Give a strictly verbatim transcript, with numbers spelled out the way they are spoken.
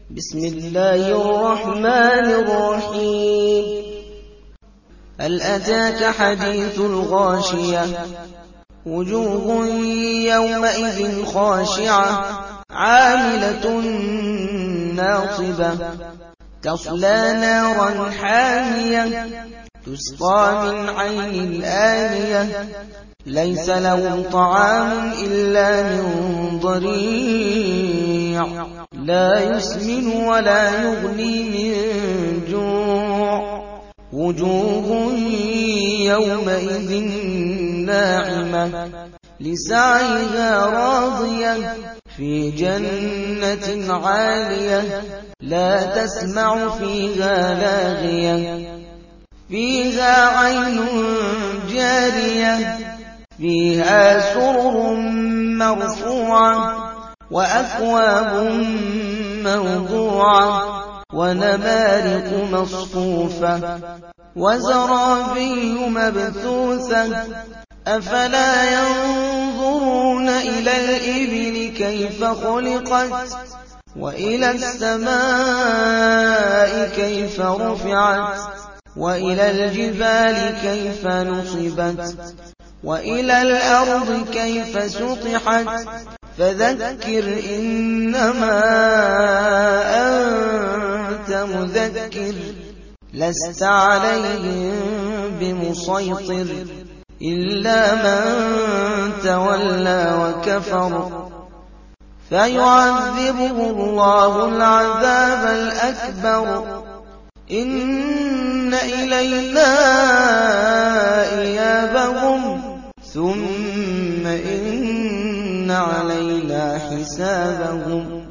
بسم الله الرحمن الرحيم هل أتاك حديث الغاشية وجوه يومئذ خاشعة عاملة ناصبة تصلى نارا حامية تسقى من عين آنية ليس لهم طعام إلا من ضريع لا يسمن ولا يغني من جوع وجوه يومئذ ناعمة لسعيها راضية في جنة عالية لا تسمع فيها لاغية فيها عين جارية فيها سرر مرفوعة وأكواب موضوعة ونمارق مصفوفة وزرابي مبثوثة أفلا ينظرون إلى الإبل كيف خلقت وإلى السماء كيف رفعت وإلى الجبال كيف نصبت وإلى الأرض كيف سطحت فذكر إنما أنت مذكر لست عليهم بمسيطر إلا من تولى وكفر فيعذبه الله العذاب الأكبر إن إلينا إيابهم ثم إن علينا حسابهم